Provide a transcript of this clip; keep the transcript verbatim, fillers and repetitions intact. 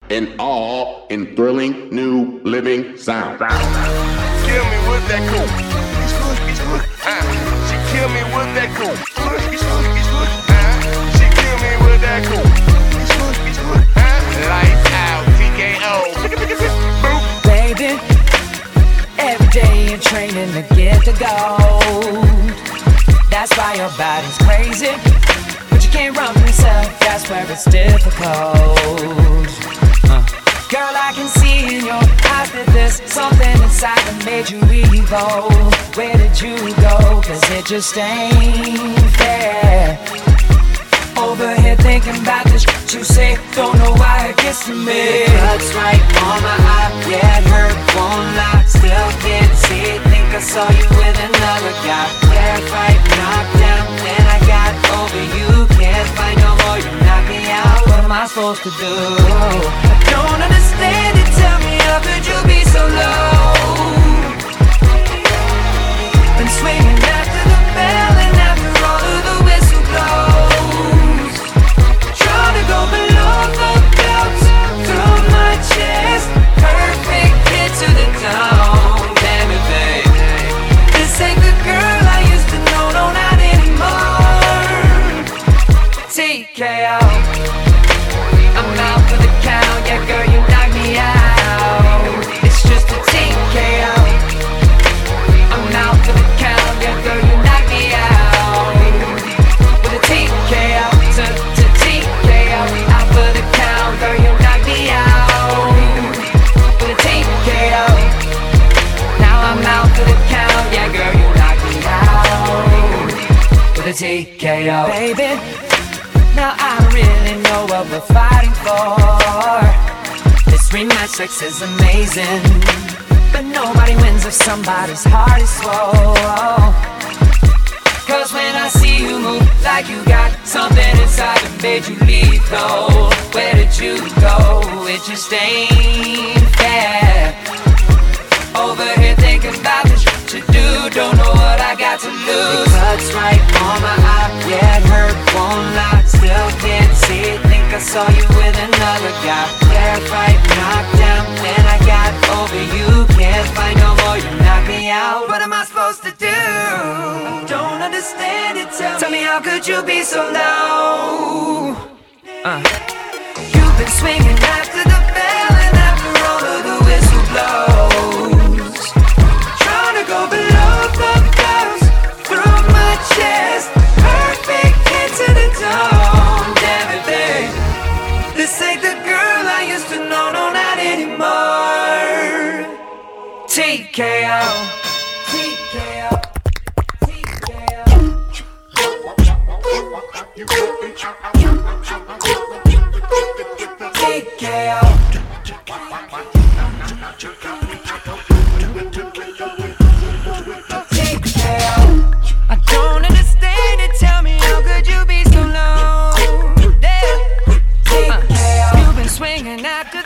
and all in thrilling new living sound. Kill me with that cool. Uh, she kill me with that cool. Uh, she kill me with that cool. Uh, lights out, T K O. Baby, every day you're training to get the gold. That's why your body's crazy, but you can't run from yourself. That's where it's difficult. uh. Girl, I can see in your eyes that there's something inside that made you evil. Where did you go? Cause it just ain't fair. Over here thinking about the shit you say, don't know why it gets to me. It cuts right on my eye, yeah, it hurt, won't lie. Still can't see it, think I saw you with another guy. Yeah, fight, knocked down, then I got over you. Can't fight no more, you knock me out. What am I supposed to do? I don't understand it, tell me how could you be so low? Been swinging after the bell and after all of the whistle blows. Trying to go below the belt, through my chest. Perfect hit to the dome, damn it babe. This ain't the girl I used to know, no not anymore. T K O, I'm out for the count, yeah girl you knock me out. It's just a T K O. I'm out for the count, yeah girl you knock me out. With a T K O, to, to T K O. Out for the count, girl you knock me out. With a T K O. Now I'm out for the count, yeah girl you knock me out. With a T K O. Baby, now I don't really know what we're fighting for. This rematch sex is amazing, but nobody wins if somebody's heart is swole. Cause when I see you move like you got something inside that made you lethal, where did you go? It just ain't fair. Over here thinking about the shit you do, don't know what I got to lose. It cuts right on my eye, yeah it hurt, won't lie. Still can't see it, think I saw you with another guy. Yeah, right, knocked down, then I got over you. Can't fight no more, you knock me out. What am I supposed to do? I don't understand it, tell, tell me how could you be so low? uh. You've been swinging after the bell and after all of the whistle blows. Trying to go below the bells, through my chest. Perfect hit to the dome, damn it babe. This ain't the girl I used to know, no not anymore. T K O. T K O. T K O. T K O. I don't understand it, tell me how could you be so low? Yeah. uh. You've been swinging after